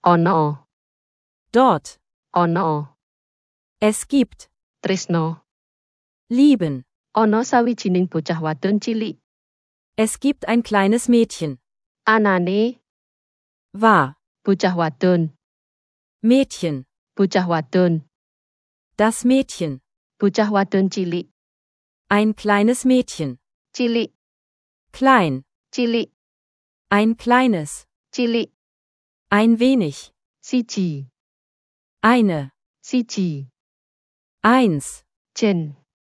Ono. Dort. Ono. Es gibt. Tresno. Lieben. Ono sawijining bocah wadon cilik. Es gibt ein kleines Mädchen. Anane. War. Bocah wadon. Mädchen. Bocah wadon. Das Mädchen. Bocah wadon cilik. Ein kleines Mädchen. Cilik. Klein. Cilik. Ein kleines. Cilik. Ein wenig. Siji. Eine. Siji. Eins. Jen.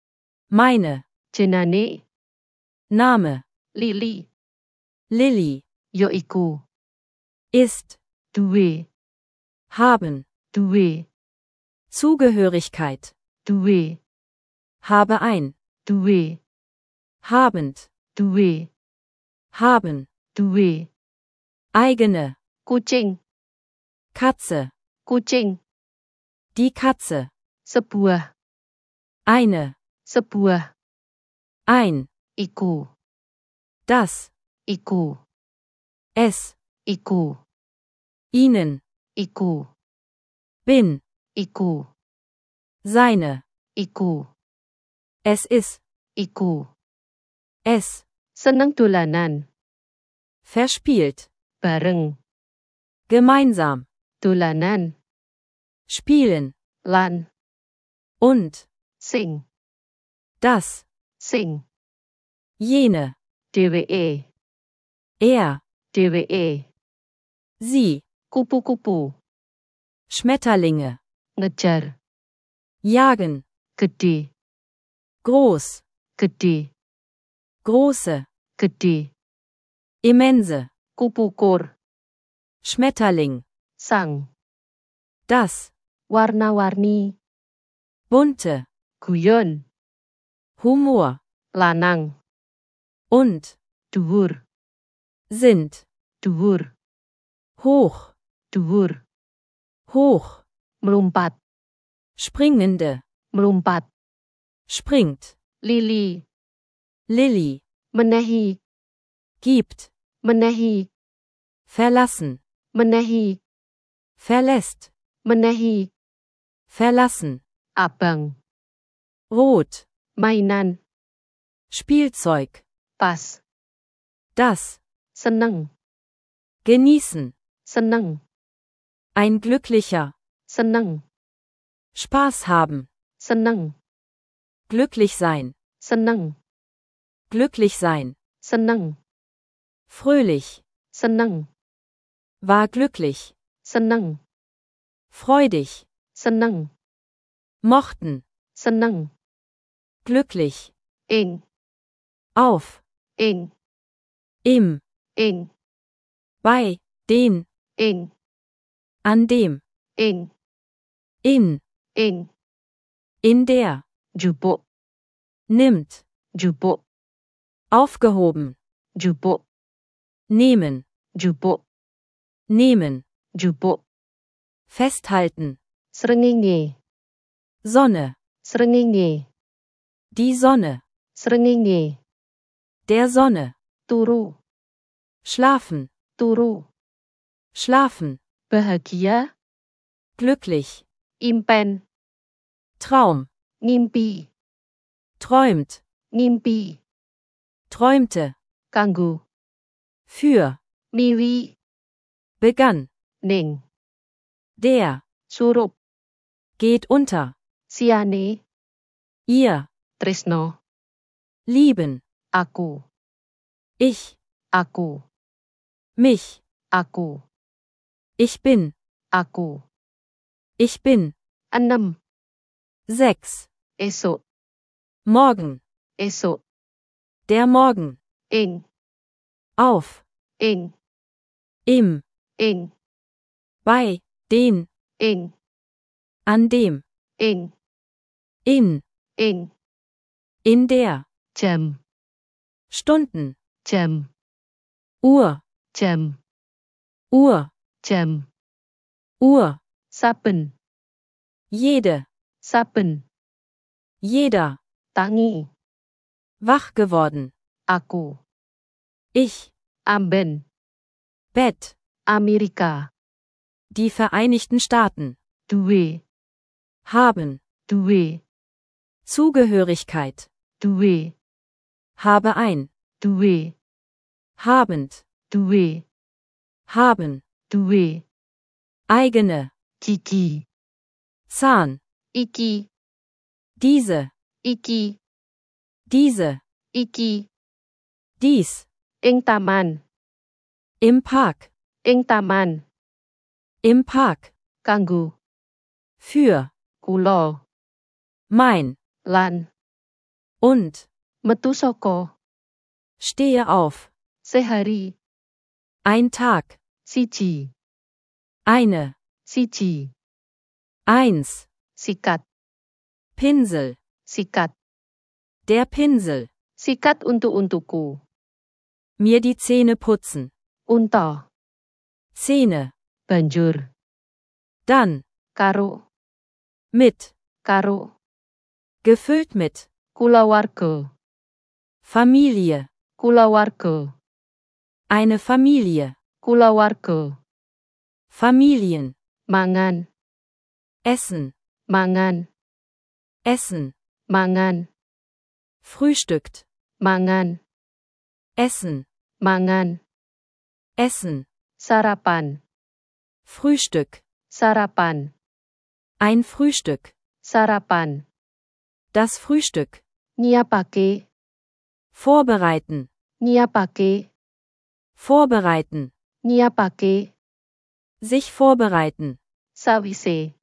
Meine. Jenane. Name. Lili. Lilly. Yoiku. Ist. Duwe. Haben. Duwe. Zugehörigkeit. Duwe. Habe ein. Duwe. Habend. Duwe. Haben. Duwe. Eigene. Kucing. Katze. Kucing. Die Katze. Sebuah. Eine. Sebuah. Ein. Iku. Das. Iku. Es. Iku. Ihnen. Iku. Bin. Iku. Seine. Iku. Es ist. Iku. Es. Seneng dolanan. Verspielt. Bareng. Gemeinsam. Dolanan. Spielen. Lan. Und. Sing. Das. Sing. Jene. Dheweke. Er. Dheweke. Sie. Kupu-kupu. Schmetterlinge. Ngejar. Jagen. Gede. Groß. Gede. Große. Gede. Immense. Kupu-kur. Schmetterling. Sang. Das. Warna-warni. Bunte. Guyon. Humor. Lanang. Und. Dhuwur. Sind. Dhuwur. Hoch. Dhuwur. Hoch. Melompat. Springende. Melompat. Springt. Lili. Lilly. Menehi. Gibt. Menehi. Verlassen. Menehi. Verlässt. Menehi. Verlassen. Abang. Rot. Mainan. Spielzeug. Pas. Das. Seneng. Genießen. Seneng. Ein glücklicher. Seneng. Spaß haben. Seneng. Glücklich sein. Seneng. Glücklich sein. Seneng. Fröhlich. Seneng. War glücklich. Seneng. Freudig. Seneng. Mochten. Seneng. Glücklich. Ing. Auf. Ing. Im. Ing. Bei. Den. Ing. An dem. Ing. In. Ing. In der. Jupuk. Nimmt. Jupuk. Aufgehoben. Jupuk. Nehmen. Jupuk. Nehmen. Jupuk. Festhalten. Srengenge. Sonne. Srengenge. Die Sonne. Srengenge. Der Sonne. Turu. Schlafen. Turu. Schlafen. Bahagia. Glücklich. Impen. Traum. Ngimpi. Träumt. Ngimpi. Träumte. Kanggo. Für. Miwi. Begann. Ning. Der. Surup. Geht unter. Siane. Ihr. Tresno. Lieben. Aku. Ich. Aku. Mich. Aku. Ich bin. Aku. Ich bin. 6. 6. Esok. Morgen. Esok. Der Morgen. Ing. Auf. Ing. Im. Ing. Bei. Den. Ing. An dem. Ing. In. Ing. In der. Jam. Stunden. Jam. Uhr. Jam. Uhr. Jam. Uhr. Saben. Jede. Saben. Jeder. Tangi. Wach geworden. Aku. Ich. Amben. Bett. Amerika. Die Vereinigten Staaten. duwe, Haben. duwe, Zugehörigkeit. duwe, Habe ein. duwe, Habend. duwe, Haben. duwe, Eigene. gigi, Zahn. iki, Diese. iki, Diese. iki, Dies. ing taman, Im Park. ing taman, Im Park. kanggo, Für. kula, Mein. lan, Und. metu saka, Stehe auf. sehari, Ein Tag. siji, Eine. siji, Eins. sikat, Pinsel. sikat, Der Pinsel. sikat untuk-untukku, Mir die Zähne putzen. unta, Zähne. banjur, Dann. karo, Mit. karo, Gefüllt mit. kulawarga, Familie. kulawarga, Eine Familie. kulawarga, Familien. mangan, Essen. mangan, Essen. mangan, Frühstückt. mangan, Essen. mangan, Essen. sarapan, Frühstück. sarapan, Ein Frühstück. sarapan, Das Frühstück. nyiapake, Vorbereiten. nyiapake, Vorbereiten. nyiapake, Sich vorbereiten. sawise,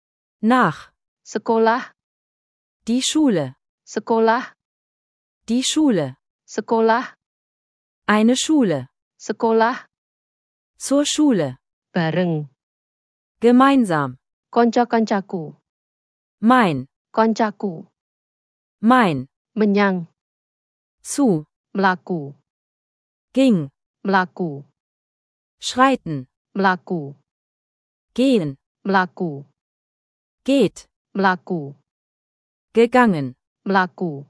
Nach. sekolah, Die Schule. sekolah, Die Schule. sekolah, Eine Schule. sekolah, Zur Schule. bareng, Gemeinsam. konco-koncaku, Mein. koncaku, Mein. menyang, Zu. mlaku, Ging. mlaku, Schreiten. mlaku, Gehen. mlaku, Geht. mlaku, Gegangen. mlaku,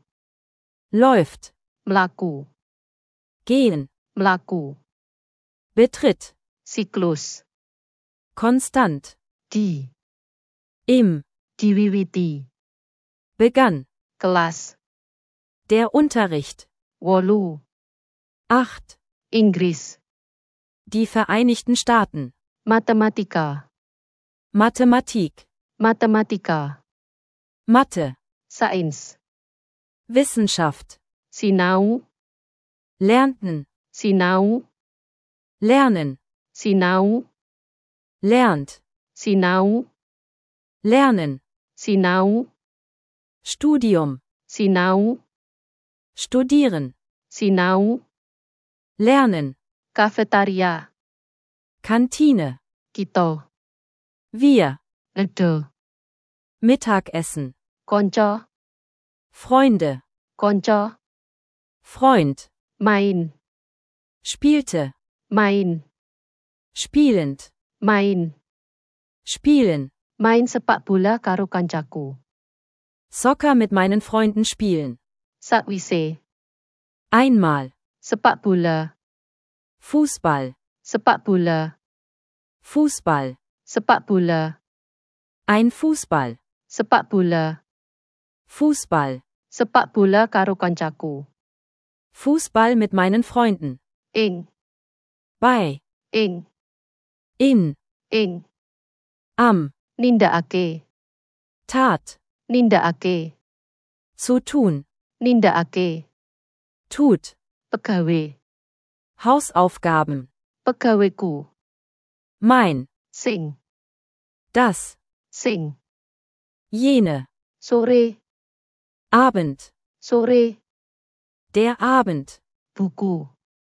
Läuft. mlaku, Gehen. mlaku, Betritt. siklus, Konstant. di, Im. diwiwiti, Begann. kelas, Der Unterricht. 8, 8. Inggris, Die Vereinigten Staaten. matematika, Mathematik. matematika, Mathe. sains, Wissenschaft. sinau, Lernten. sinau, Lernen. sinau, Lernt. sinau, Lernen. sinau, Studium. sinau, Studieren. sinau, Lernen. kafetaria, Kantine. kita, Wir. edo, Mittagessen. konco, Freunde. konco, Freund. main, Spielte. main, Spielend. main, Spielen. main sepak bola karo kancaku, Soccer mit meinen Freunden spielen. sakwise, Einmal. sepak bola, Fußball. sepak bola, Fußball. sepak bola, Ein Fußball. sepak bola, Fußball. sepak bola karo kancaku, Fußball mit meinen Freunden. ing, Bei. ing, In. ing, Am. nindakake, Tat. nindakake, Zu tun. nindakake, Tut. pegawe, Hausaufgaben. pegaweku, Mein. sing, Das. sing, Jene. sore, Abend. sore, Der Abend. buku,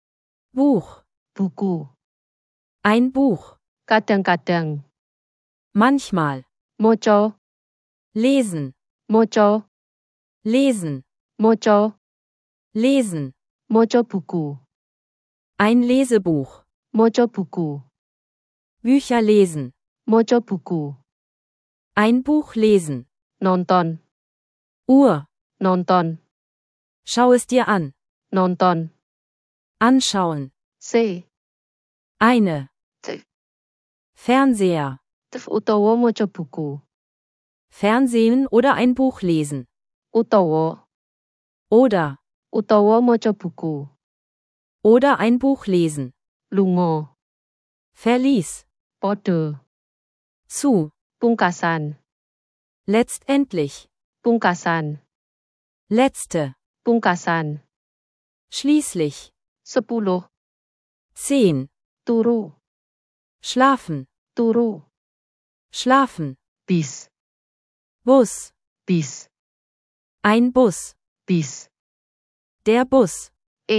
Buch. buku, Ein Buch. kadang-kadang, Manchmal. moco, Lesen. moco, Lesen. moco, Lesen. moco buku, Ein Lesebuch. moco buku, Bücher lesen. moco buku, Ein Buch lesen. nonton, Uhr. nonton, Schau es dir an. nonton, Anschauen. se, Eine. te, Fernseher. utawa maca buku. Fernsehen oder ein Buch lesen. Utawa Oder maca buku. oder ein Buch lesen. Lunga. Verließ. Padha. Zu. Pungkasan. Letztendlich. Pungkasan. Letzte. Pungkasan. Schließlich. 10. 10. Turu. Schlafen. Turu. Schlafen. Bis. Bus. Bis. Ein Bus. Bis. Der Bus.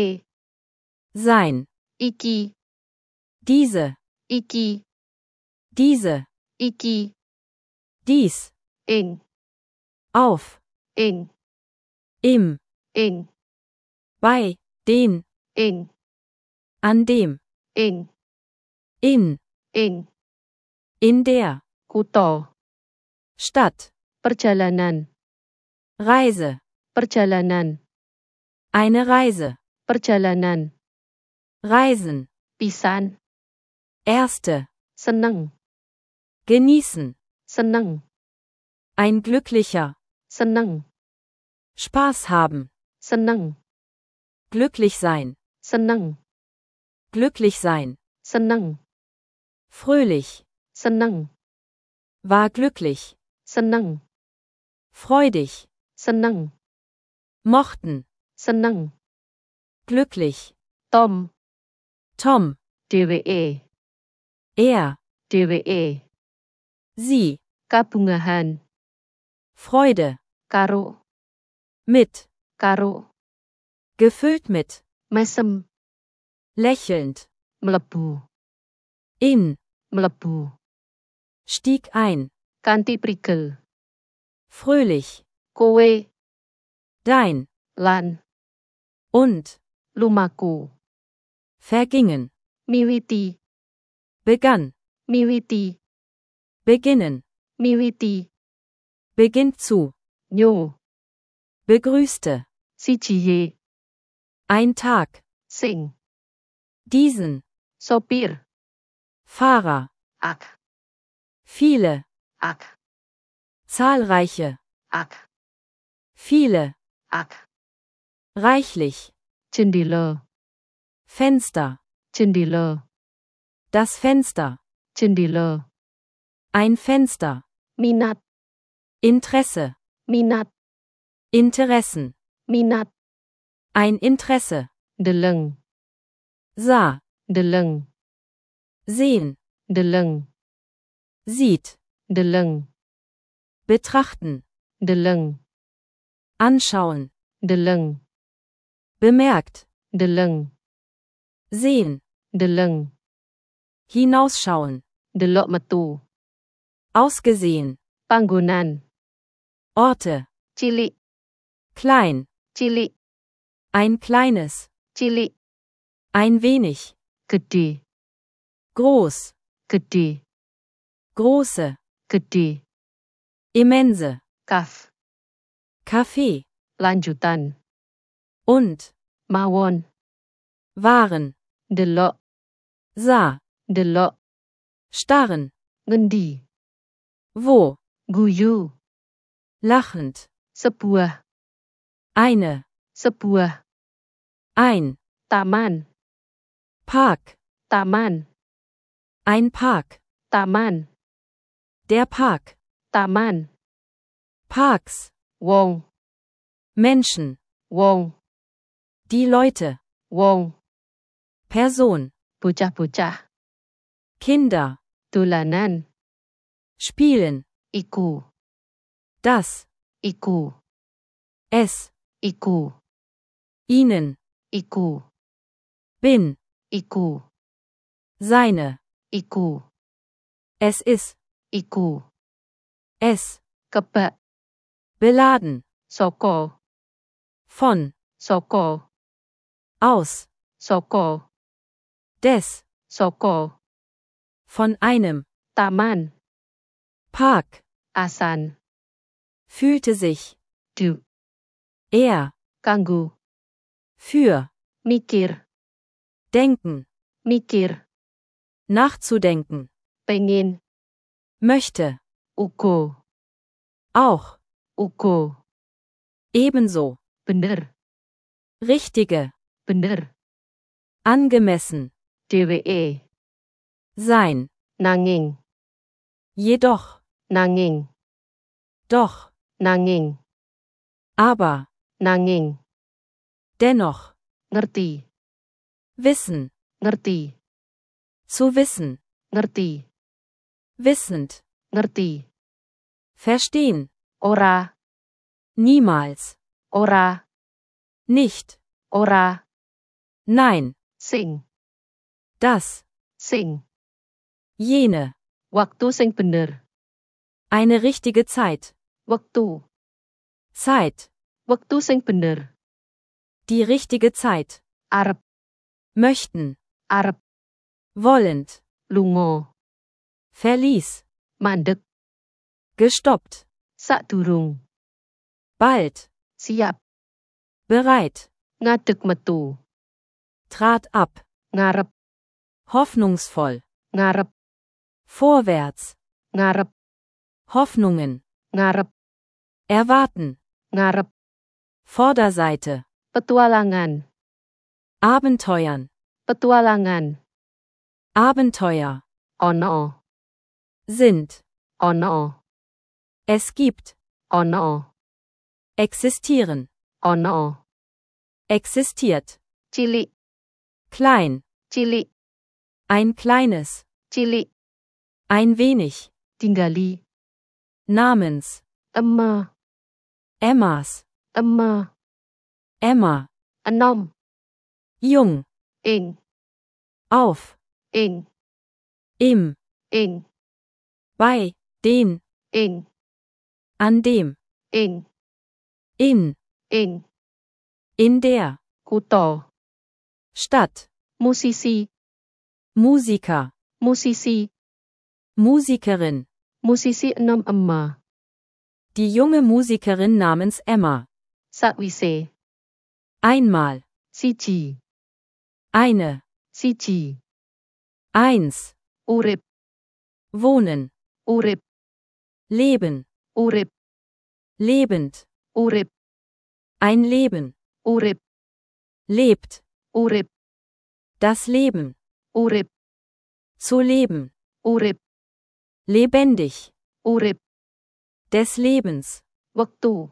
Sein. Iki. Diese. Iki. Diese. Iki. Dies. Ing. Auf. Ing. Im. Ing. Bei. Den. Ing. An dem. Ing. In. Ing. In der. Kutha. Stadt. Perjalanan. Reise. Perjalanan. Eine Reise. Perjalanan. Reisen. Pisan. Erste. Seneng. Genießen. Seneng. Ein glücklicher. Seneng. Spaß haben. Seneng. Glücklich sein. Seneng. Glücklich sein. Seneng. Fröhlich. Seneng. War glücklich. Seneng. Freudig. Seneng. Mochten. Seneng. Glücklich. Tom. Tom. Dheweke. Er. Dheweke. Sie. Kabungahan. Freude. Karo. Mit. Karo. Gefüllt mit. Mesem. Lächelnd. Mlebu. In. Mlebu. Stieg ein. Kanthi prigel. Fröhlich. Kowe. Dein. Lan. Und. Lumaku. Vergingen. Miwiti. Begann. Miwiti. Beginnen. Miwiti. Beginnt zu. Nyo. Begrüßte. Sijiye. Ein Tag. Sing. Diesen. Sopir. Fahrer. Ak. Viele. Ak. Zahlreiche. Ak. Viele. Ak. Reichlich. Jendela. Fenster. Jendela. Das Fenster. Jendela. Ein Fenster. Minat. Interesse. Minat. Interessen. Minat. Ein Interesse. Deleng. Sah. Deleng. Sehen. Deleng. Sieht. Deleng. Betrachten. Deleng. Anschauen. Deleng. Bemerkt. Deleng. Sehen. Deleng. Hinausschauen. Delok metu. Ausgesehen. Panggonan. Orte. Cilik. Klein. Cilik. Ein kleines. Cilik. Ein wenig. Gedhe. Groß. Gedhe. Große. Gedhe. Immense. Kaf. Kaffee. Lanjutan. Und. Mawon. Waren. Delok. Sah. Delok. Starren. Ngendi. Wo. Guyu. Lachend. Sebuah. Eine. Sebuah. Ein. Taman. Park. Taman. Ein Park. Taman. Der Park. Taman. Parks. Wong. Menschen. Wong. Die Leute. Wong. Person. Bocah-bocah. Kinder. Dolanan. Spielen. Iku. Das. Iku. Es. Iku. Ihnen. Iku. Bin. Iku. Seine. Iku. Es ist. Iku. Es. Kebak. Beladen. Saka. Von. Saka. Aus. Saka. Des. Saka. Von einem. Taman. Park. Asan. Fühlte sich. Du. Er. Kanggo. Für. Mikir. Denken. Mikir. Nachzudenken. Pengen. möchte, Uga. auch, Uga. ebenso, Bener. richtige, Bener. angemessen, Dheweke. sein, Nanging. jedoch, Nanging. doch, Nanging. aber, Nanging. dennoch, Ngerti. wissen, Ngerti. zu wissen, Ngerti. wissend, Ngerti. verstehen, Ora. niemals, Ora. nicht, Ora. nein, Sing. das, Sing. jene, Waktu sing bener. eine richtige Zeit, Wektu. Zeit, Wektu sing bener. die richtige Zeit, Arep. möchten, Arep. wollend, Lunga. verließ, Mandek. gestoppt, Sadurung. bald, Siap. bereit, Ngadeg metu. trat ab, Ngarep. hoffnungsvoll, Ngarep. vorwärts, Ngarep. Hoffnungen, Ngarep. erwarten, Ngarep. Vorderseite, Petualangan. Abenteuern, Petualangan. Abenteuer, Ono. sind, Ono. es gibt, Ono. existieren, Ono. existiert, Cilik. klein, Cilik. ein kleines, Cilik. ein wenig, Tinggali. namens, Emma. Emmas, Emma. Emma, Enom. jung, Ing. auf, Ing. im, Ing. bei, den, Ing. an dem, Ing. in der, Kutha. Stadt, Musisi. Musiker, Musisi. Musikerin, Musisi enom Emma. die junge Musikerin namens Emma, Sakwise. einmal, Siji. eine, Siji. eins, Urip. wohnen, Urip. leben, Urip. lebend, Urip. ein Leben, Urip. lebt, Urip. das Leben, Urip. zu leben, Urip. lebendig, Urip. des Lebens, Wektu.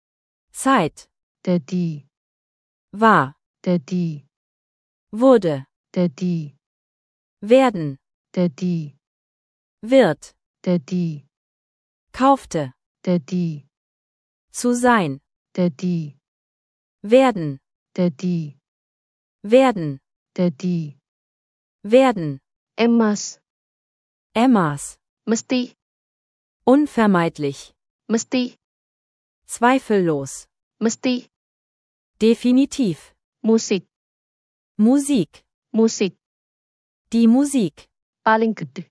Zeit, Dadi. war, Dadi. wurde, Dadi. werden, Dadi. wird, Dadi. kaufte, Dadi. zu sein, Dadi. werden, Dadi. werden, Dadi. werden, Emmas. Emmas, Mesti. unvermeidlich, Mesti. zweifellos, Mesti. definitiv, Musik. Musik, Musik. die Musik, Paling gede.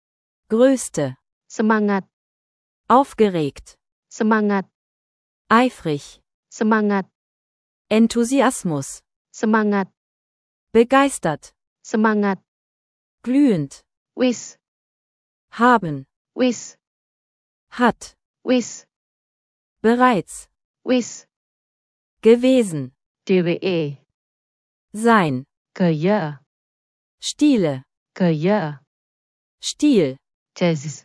größte, Semangat. aufgeregt, Semangat. eifrig, Semangat. Enthusiasmus, Semangat. begeistert, Semangat. glühend, Wis. haben, Wis. hat, Wis. bereits, Wis. gewesen, Dheweke. sein, Gaya. Stile, Gaya. Stil, Jazz.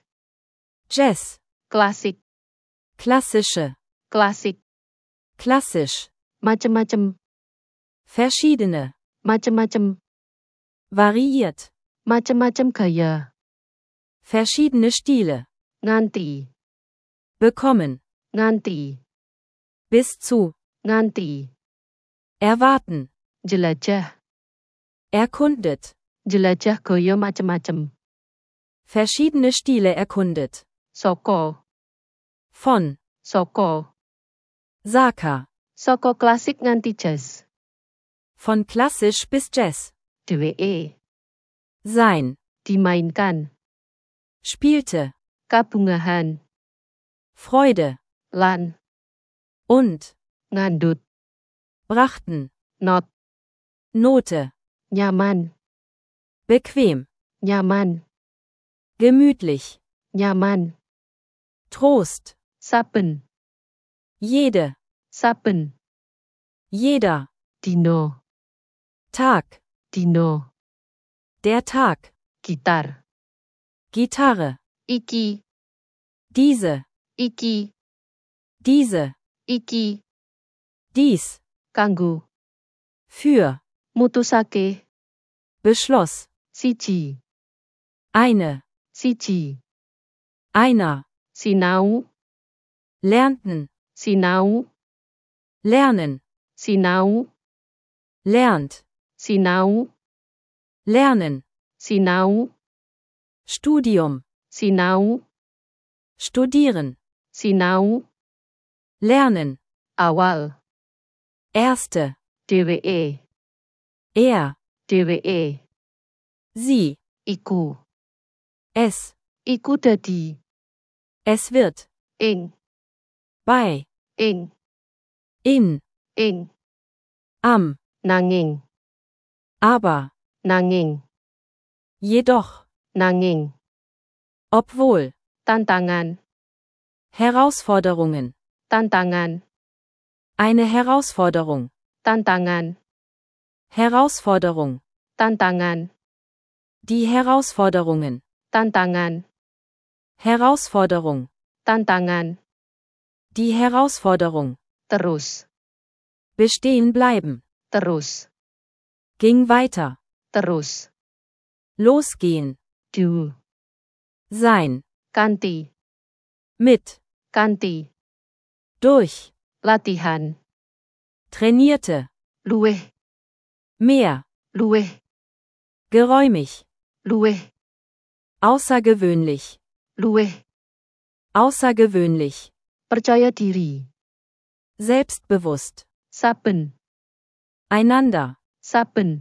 Jazz, Klasik. klassische, Klasik. klassisch, Macem-macem. verschiedene, Macem-macem. variiert, Macem-macem gaya. verschiedene Stile, Nganti. bekommen, Nganti. bis zu, Nganti. erwarten, Jelajah. erkundet, Jelajah gaya macem-macem. verschiedene Stile erkundet, Saka. von, Saka. Saka, Saka klasik nganti jazz. von klassisch bis Jazz, Dheweke. sein, Dimainkan. spielte, Kabungahan. Freude, Lan. und, Ngandut. brachten, Not. Note, Nyaman. bequem, Nyaman. Gemütlich. nyaman, Trost. saben, Jede. saben, Jeder. dino, Tag. dino, Der Tag. gitar, Gitarre. iki, Diese. iki, Diese. iki, Dies. kanggo, Für. mutusake, Beschloss. siji, Eine. siji, Einer. sinau, Lernten. sinau, Lernen. sinau, Lernt. sinau, Lernen. sinau, Studium. sinau, Studieren. sinau, Lernen. awal, Erste. dheweke, Er. dheweke, Sie. iku, Es. iku dadi, Es wird. ing, Bei. ing, In. ing, Am. nanging, Aber. nanging, Jedoch. nanging, Obwohl. tantangan, Herausforderungen. tantangan, Eine Herausforderung. tantangan, Herausforderung. tantangan, Die Herausforderungen. tantangan, Herausforderung. tantangan, Die Herausforderung. terus, Bestehen bleiben. terus, Ging weiter. terus, Losgehen. du, Sein. kanti, Mit. kanti, Durch. latihan, Trainierte. luweh, Mehr. luweh, Geräumig. luweh, Außergewöhnlich. luweh, Außergewöhnlich. percaya diri, Selbstbewusst. saben, Einander. saben,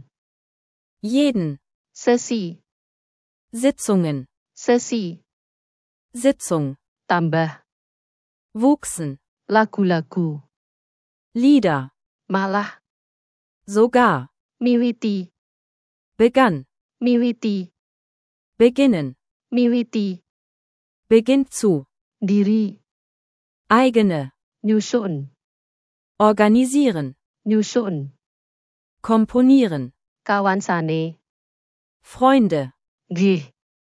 Jeden. sesi, Sitzungen. sesi, Sitzung. tambah, Wuchsen. lagu-lagu, Lieder. malah, Sogar. miwiti, Begann. miwiti, Beginnen. miwiti, Beginnt zu. diri, Eigene. nyusun, Organisieren. nyusun, Komponieren. kawansane, Freunde. nggih,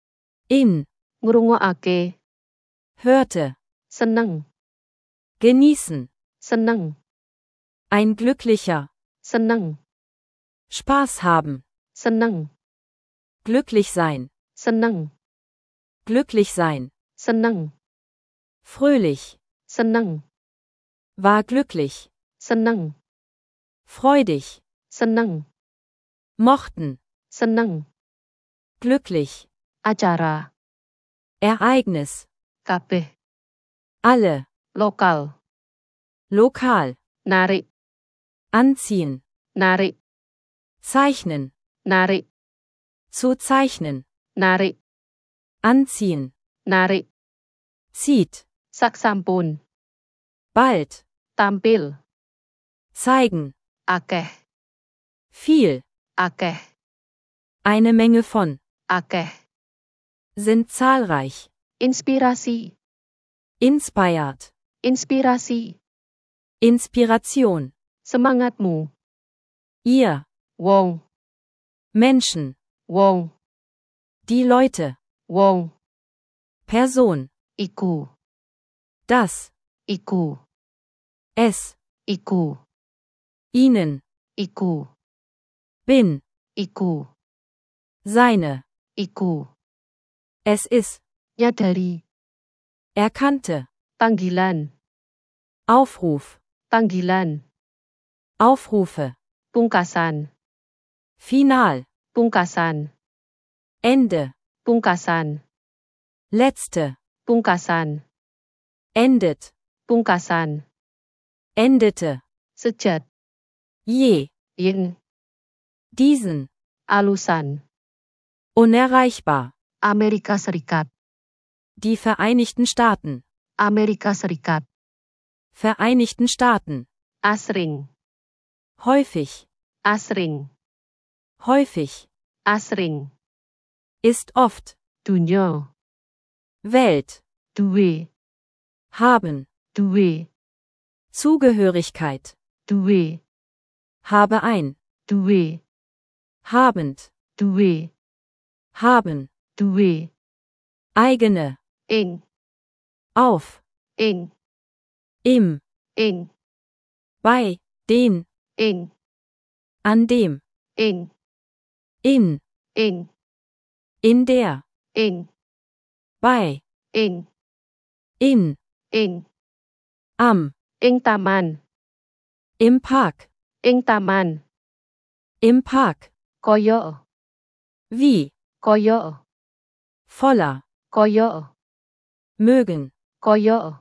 In. ngrungokake, Hörte. seneng, Genießen. seneng, Ein glücklicher. seneng, Spaß haben. seneng, Glücklich sein. seneng, Glücklich sein. seneng, Fröhlich. seneng, War glücklich. seneng, Freudig. seneng, Mochten. seneng, Glücklich. acara, Ereignis. kabeh, Alle. lokal, Lokal. narik, Anziehen. narik, Zeichnen. narik, Zu zeichnen. narik, Anziehen. narik, Zieht. saksampun, Bald. tampil, Zeigen. akeh, Viel. akeh, Eine Menge von. akeh, Sind zahlreich. inspirasi, Inspired. inspirasi, Inspiration. semangatmu, Ihr. wong, Menschen. wong, Die Leute. wong, Person. iku, Das. iku, Es. iku, Ihnen. iku, Bin. iku, Seine. iku, Es ist. nyadari, Erkannte. panggilan, Aufruf. panggilan, Aufrufe. pungkasan, Final. pungkasan, Ende. pungkasan, Letzte. pungkasan, Endet. pungkasan, Endete. sejat, Je. yin, Diesen. alusan, Unerreichbar. Amerika Serikat, Die Vereinigten Staaten. Amerika Serikat, Vereinigten Staaten. asring, Häufig. asring, Häufig. asring, Ist oft. Donya. Welt, Duwe. haben, Duwe. Zugehörigkeit, Duwe. habe ein, Duwe. habend, Duwe. haben, Duwe. eigene, Eng. auf, Eng. im, Eng. bei, den, Eng. an dem, Eng. in Eng. der, Eng. bei, Eng. in, Eng. am, Eng taman. im Park, Eng taman. im Park, Kaya. wie, Kaya. voller, Kaya. mögen, Kaya.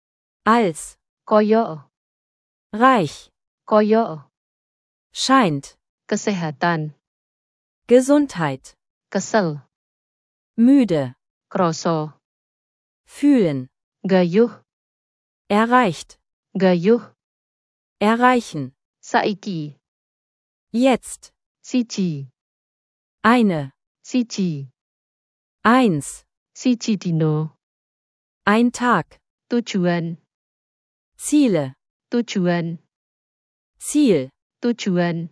als, Kaya. reich, Kaya. scheint, Kesehatan. Gesundheit, Kesel. müde, Kroso. fühlen, Gayuh. erreicht, Gayuh. erreichen, Saiki. jetzt, Siji. eine, Siji. eins, Siji dino. ein Tag, Tujuan. Ziele, Tujuan. Ziel, Tujuan.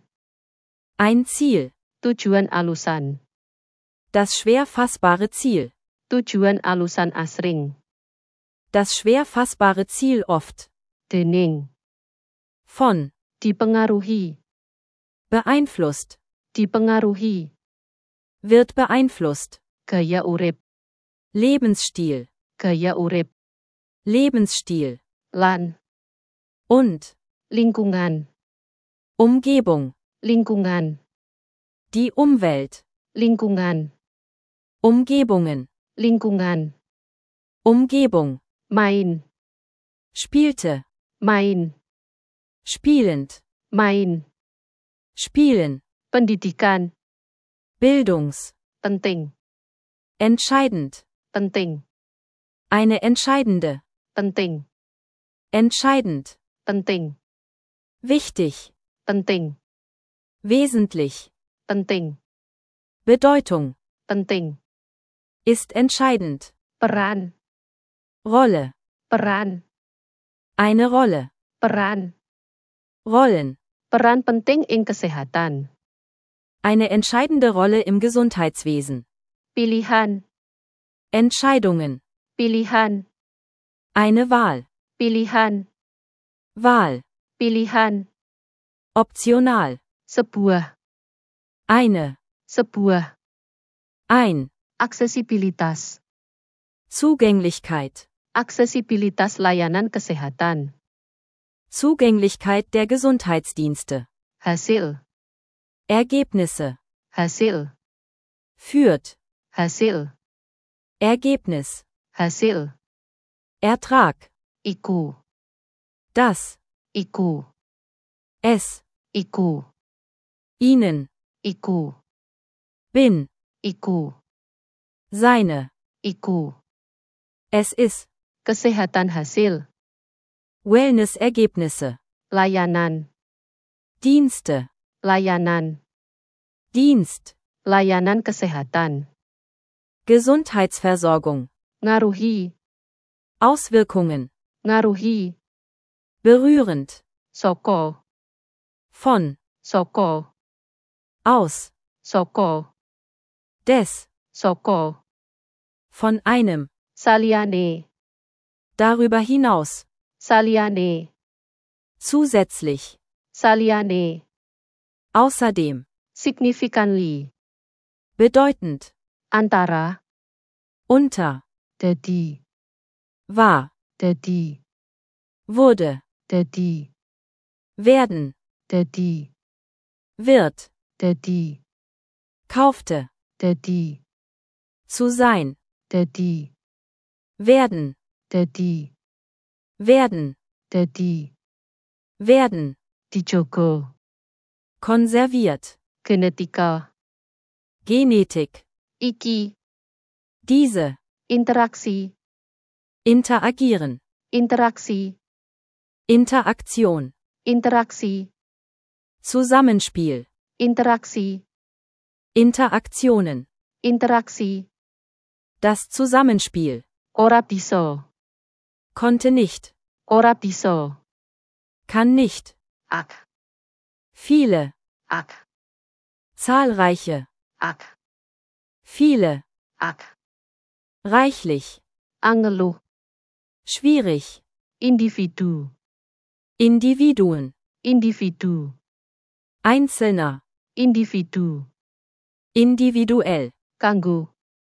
ein Ziel, Tujuan alusan. das schwer fassbare Ziel, Tujuan alusan asring. das schwer fassbare Ziel oft, Dening. von, Dipengaruhi. beeinflusst, Dipengaruhi. wird beeinflusst, Gaya urip. Lebensstil, Gaya urip. Lebensstil, Lan. und, Lingkungan. Umgebung, Lingkungan. die Umwelt, Lingkungan. Umgebungen, Lingkungan. Umgebung, Main. spielte, Main. spielend, Main. spielen, Pendidikan. Bildungs, Penting. entscheidend, Penting. eine entscheidende, Penting. entscheidend, Penting. wichtig, Penting. wesentlich, Penting. Bedeutung, Penting. ist entscheidend, Peran. Rolle, Peran. eine Rolle, Peran. Rollen, Peran penting ing kesehatan. eine entscheidende Rolle im Gesundheitswesen, Pilihan. Entscheidungen, Pilihan. eine Wahl, Pilihan. Wahl, Pilihan. optional, Sebuah. eine, Sebuah. ein, Aksesibilitas. Zugänglichkeit, Aksesibilitas layanan kesehatan. Zugänglichkeit der Gesundheitsdienste, Hasil. Ergebnisse, Hasil. führt, Hasil. Ergebnis, Hasil. Ertrag, Iku. das, Iku. es, Iku. ihnen, Iku. bin, Iku. seine, Iku. es ist, Kesehatan hasil. Wellness-Ergebnisse, Layanan. Dienste, Layanan. Dienst, Layanan kesehatan. Gesundheitsversorgung, Ngaruhi. Auswirkungen, Ngaruhi. berührend, Soko. von, Soko. aus, Soko. des, Soko. von einem, Saliane. darüber hinaus, Saliane. zusätzlich, Saliane. außerdem, Significantly. bedeutend, Antara. unter, Dadi. war, Dadi. wurde, Dadi. werden, Dadi. wird, Dadi. kaufte, Dadi. zu sein, Dadi. werden, Dadi. werden, Dadi. werden, Dijogo. konserviert, Genetika. Genetik, Iki. diese, Interaksi. interagieren, Interaksi. Interaktion, Interaksi. Zusammenspiel, Interaksi. Interaktionen, Interaksi. Das Zusammenspiel. ora bisa, Konnte nicht. ora bisa, Kann nicht. ak, Viele. ak, Zahlreiche. ak, Viele. ak, Reichlich. ang ngeluh, Schwierig. individu, Individuen. individu, Einzelner. individu, Individuell. kanggo,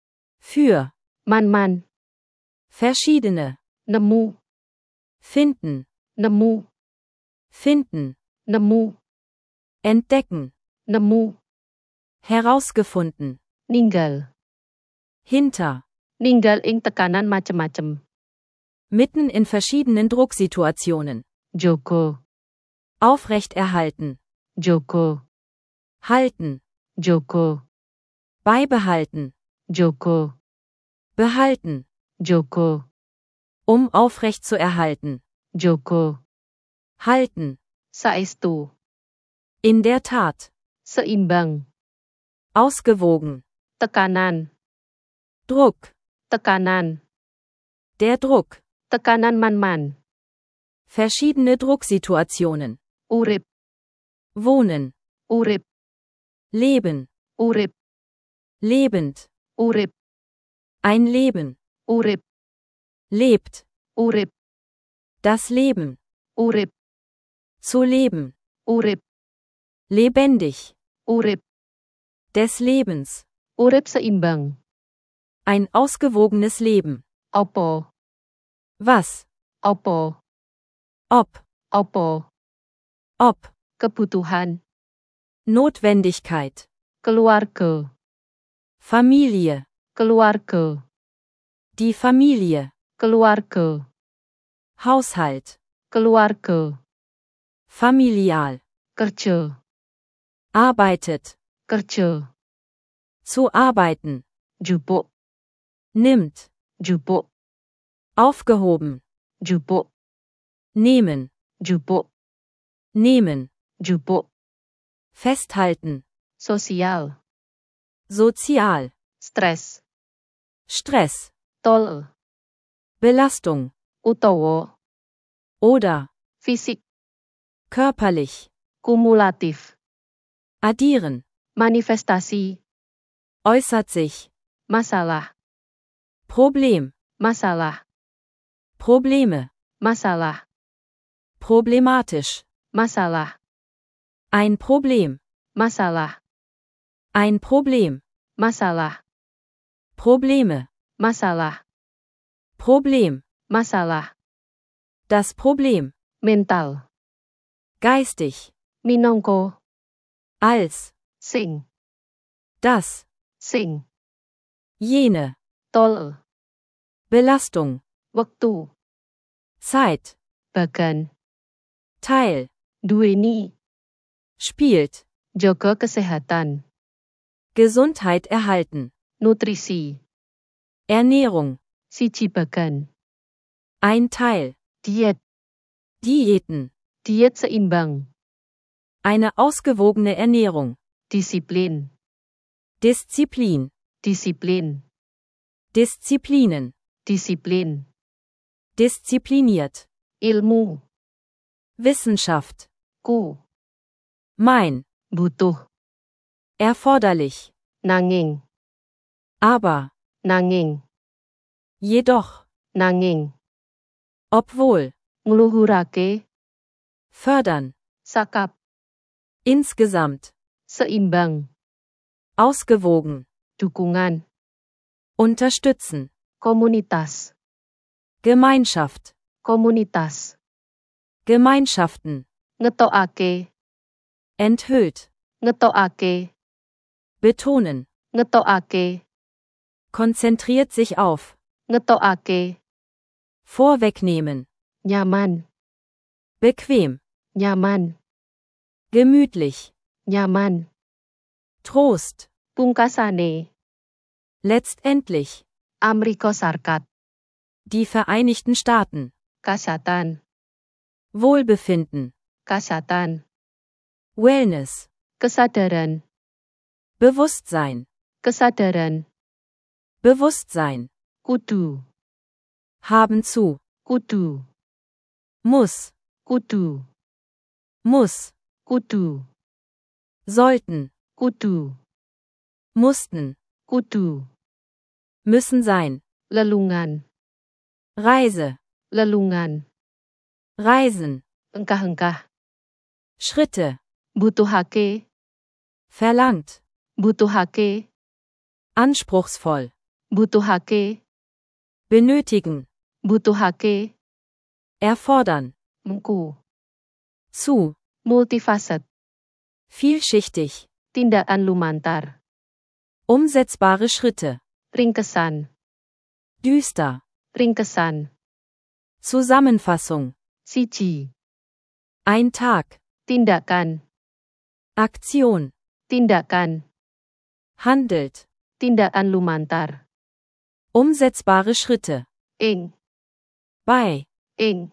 Für. man-man, Verschiedene. nemu, Finden. nemu, Finden. nemu, Entdecken. nemu, Herausgefunden. ninggal, Hinter. ninggal ing tekanan macem-macem, Mitten in verschiedenen Drucksituationen. joko, Aufrechterhalten. joko, Halten. joko, Beibehalten. joko, Behalten. joko, Aufrecht zu erhalten. joko, Halten. saestu, In der Tat. seimbang, Ausgewogen. tekanan, Druck. tekanan, Der Druck. tekanan man-man, Verschiedene Drucksituationen. urip, Wohnen. urip, Leben. urip, Lebend. urip, Ein Leben. urip, Lebt. urip, Das Leben. urip, Zu leben. urip, Lebendig. urip, Des Lebens. urip seimbang, Ein ausgewogenes Leben. apa, Was? apa, Ob. apa, Ob. kebutuhan, Notwendigkeit. keluarga, Familie. keluarga, Die Familie. keluarga, Haushalt. keluarga, Familial. kerja, Arbeitet. kerja, Zu arbeiten. jupuk, Nimmt. jupuk, Aufgehoben. jupuk, Nehmen. jupuk, Nehmen. jupuk, Festhalten. sosial, Sozial. stres, Stress. tol, Belastung. utawa, Oder. fisik, Körperlich. kumulatif, Addieren. manifestasi, Äußert sich. masalah, Problem. masalah, Probleme. masalah, Problematisch. masalah, Ein Problem. masalah, Ein Problem. masalah, Probleme. masalah, Problem. masalah, Das Problem. mental, Geistig. minangka, Als. sing, Das. sing, Jene. tol, Belastung. wektu, Zeit. bagan, Teil. duweni, Spielt. jaga kesehatan, Gesundheit erhalten. nutrisi, Ernährung. siji bagan, Ein Teil. diet, Diäten. diet seimbang, Eine ausgewogene Ernährung. disiplin, Disziplin. disiplin, Disziplinen. disiplin, Diszipliniert. ilmu, Wissenschaft. ku, Mein. butuh, Erforderlich. nanging, Aber. nanging, Jedoch. nanging, Obwohl. ngluhurake, Fördern. sakap, Insgesamt. seimbang, Ausgewogen. dukungan, Unterstützen. komunitas, Gemeinschaft. komunitas, Gemeinschaften. ngetokake, Enthüllt. ngetokake, Betonen. ngetokake, Konzentriert sich auf. ngetokake, Vorwegnehmen. nyaman, Bequem. nyaman, Gemütlich. nyaman, Trost. pungkasane, Letztendlich. Amerika Serikat, Die Vereinigten Staaten. kasatan, Wohlbefinden. kasatan, Wellness. kesadaran, Bewusstsein. kesadaran, Bewusstsein. kudu, Haben zu. kudu, Muss. kudu, Muss. kudu, Sollten. kudu, Mussten. kudu, Müssen sein. lelungan, Reise. lelungan, Reisen. engkah-engkah, Schritte. butuhake, Verlangt. butuhake, Anspruchsvoll. butuhake, Benötigen. butuhake, Erfordern. mengku, Zu. multifaset, Vielschichtig. tindakan lumantar, Umsetzbare Schritte. ringkesan, Düster. ringkesan, Zusammenfassung. siji, Ein Tag. tindakan, Aktion. tindakan, Handelt. tindakan lumantar, Umsetzbare Schritte. ing, Bei. ing,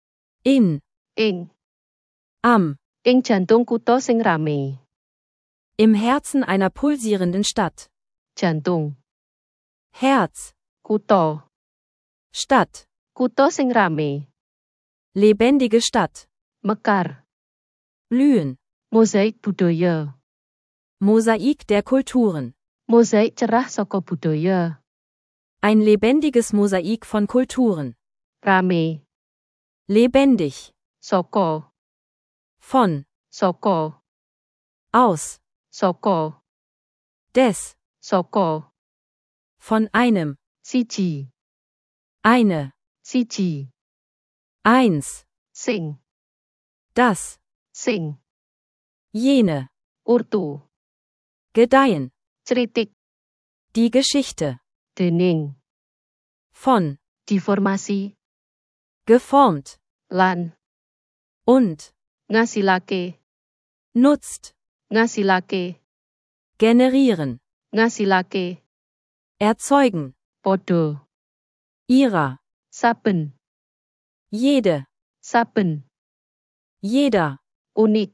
In. ing, Am. ing jantung kutha sing rame, Im Herzen einer pulsierenden Stadt. jantung, Herz. kutha, Stadt. kutha sing rame, Lebendige Stadt. mekar, Blühen. mozaik budaya, Mosaik der Kulturen. mozaik cerah saka budaya, Ein lebendiges Mosaik von Kulturen. rame, Lebendig. saka, Von. saka, Aus. saka, Des. saka, Von einem. siji, Eine. siji, Eins. sing, Das. sing, Jene. urtu, Gedeihen. critik, Die Geschichte. dening, Von. diformasi, Geformt. lan, Und. ngasilake, Nutzt. ngasilake, Generieren. ngasilake, Erzeugen. podo, Ihrer. saben, Jede. saben, Jeder. unik,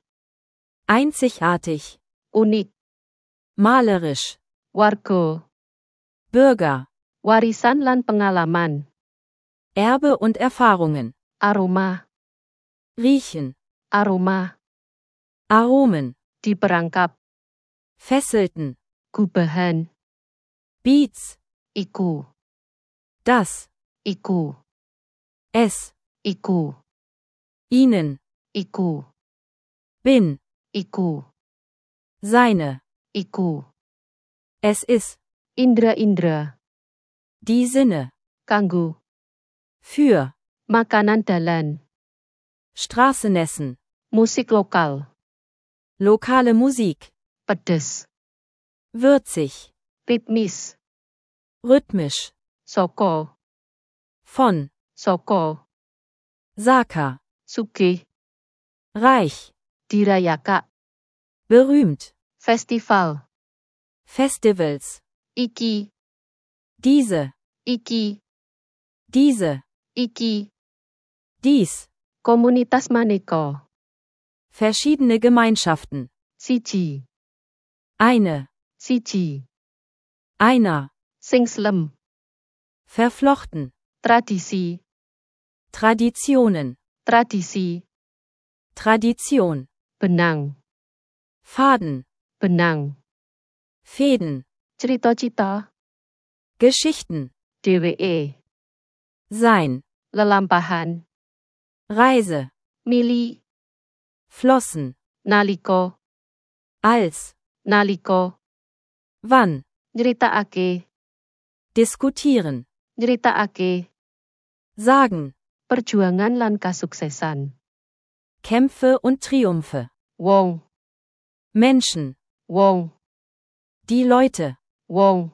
Einzigartig. unik, Malerisch. warga, Bürger. warisan lan pengalaman, Erbe und Erfahrungen. aroma, Riechen. aroma, Aromen. diperangkap, Fesselten. gubahan, Beats. iku, Das. iku, Es. iku, Ihnen. iku, Bin. iku, Seine. iku, Es ist. indra-indra, Die Sinne. kanggo, Für. makanan dalan, Straßenessen. musik lokal, Lokale Musik. pedes, Würzig. ritmis, Rhythmisch. saka, Von. saka, Saka. sugih, Reich. dirayaka, Berühmt. festival, Festivals. iki, Diese. iki, Diese. iki, Dies. komunitas maneka, Verschiedene Gemeinschaften. siji, Eine. siji, Einer. sing slem, Verflochten. tradisi, Traditionen. tradisi, Tradition. benang, Faden. benang, Fäden. crita-cita, Geschichten. dheweke, Sein. lelampahan, Reise. mili, Flossen. nalika, Als. nalika, Wann. nyritakake, Diskutieren. nyritakake, Sagen. perjuangan lan kasuksesan, Kämpfe und Triumphe. wong, Menschen. wong, Die Leute. wong,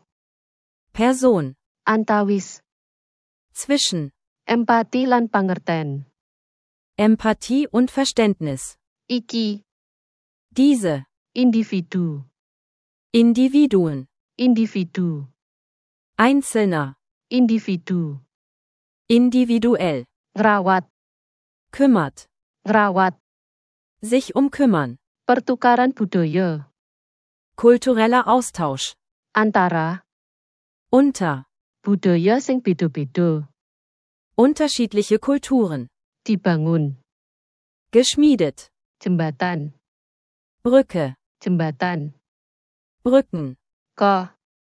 Person. antawis, Zwischen. empati lan pangerten, Empathie und Verständnis. iki, Diese. individu, Individuen. individu, Einzelner. individu, Individuell. ngrawat, Kümmert. ngrawat, Sich kümmern. pertukaran budaya, Kultureller Austausch. antara, Unter. budaya sing beda-beda, Unterschiedliche Kulturen. dibangun, Geschmiedet. jembatan, Brücke. jembatan, Brücken. ko,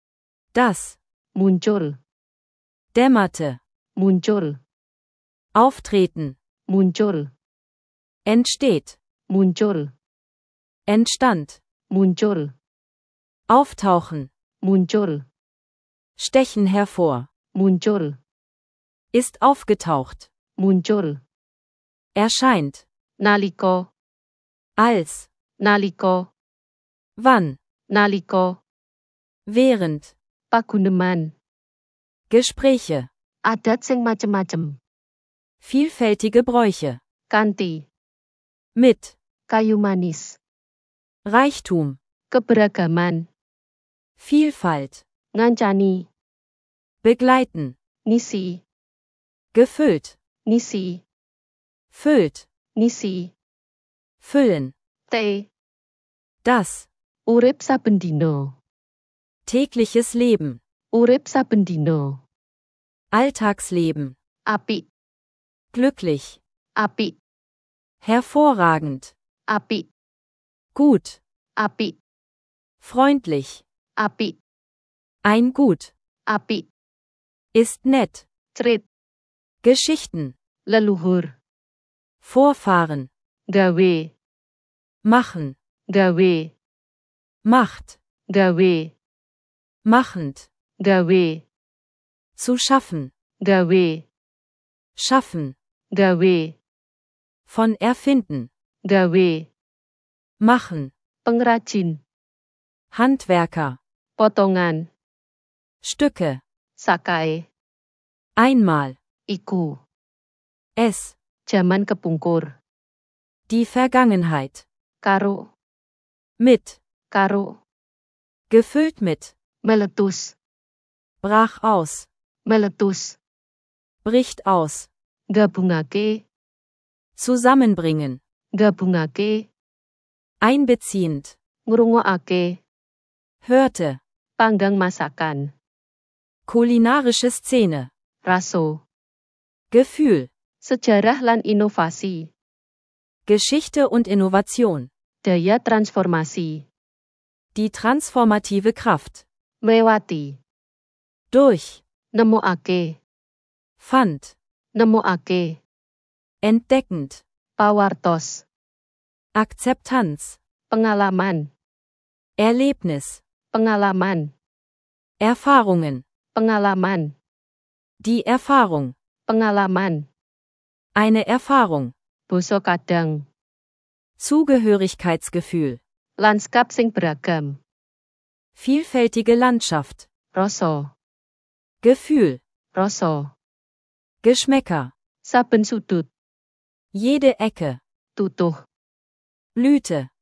Das. muncul, Dämmerte. muncul, Auftreten. muncul, Entsteht. muncul, Entstand. muncul, Auftauchen. muncul, Stechen hervor. muncul, Ist aufgetaucht. muncul, Erscheint. nalika, Als. nalika, Wann. nalika, Während. paguneman, Gespräche. adat sing macem-macem, Vielfältige Bräuche. kanthi, Mit. kayu manis, Reichtum. keberagaman, Vielfalt. ngancani, Begleiten. nisi, Gefüllt. nisi, Füllt. nisi, Füllen. te, Das. urip saben dina, Tägliches Leben. urip saben dina, Alltagsleben. apik, Glücklich. apik, Hervorragend. apik, Gut. apik, Freundlich. apik, Ein Gut. apik, Ist nett. cerit, Geschichten. leluhur, Vorfahren. gawe, Machen. gawe, Macht. gawe, Machend. gawe, Zu schaffen. gawe, Schaffen. gawe, Von erfinden. gawe, Machen. pengrajin, Handwerker. potongan, Stücke. sakai, Einmal. iku, Es. jaman kepungkur, Die Vergangenheit. karo, Mit. karo, Gefüllt mit. meletus, Brach aus. meletus, Bricht aus. gabungake, Zusammenbringen. gabungake, Einbeziehend. ngrungokake, Hörte. panggang masakan, Kulinarische Szene. raso, Gefühl. sejarah lan inovasi, Geschichte und Innovation. daya transformasi, Die transformative Kraft. mlewati, Durch. nemokake, Fand. nemokake, Entdeckend. pawartos, Akzeptanz. pengalaman, Erlebnis. pengalaman, Erfahrungen. pengalaman, Die Erfahrung. pengalaman, Eine Erfahrung. basa kadang, Zugehörigkeitsgefühl. lanskap sing beragam, Vielfältige Landschaft. rasa, Gefühl. rasa, Geschmäcker. saben sudut, Jede Ecke. tutuh, Blüte.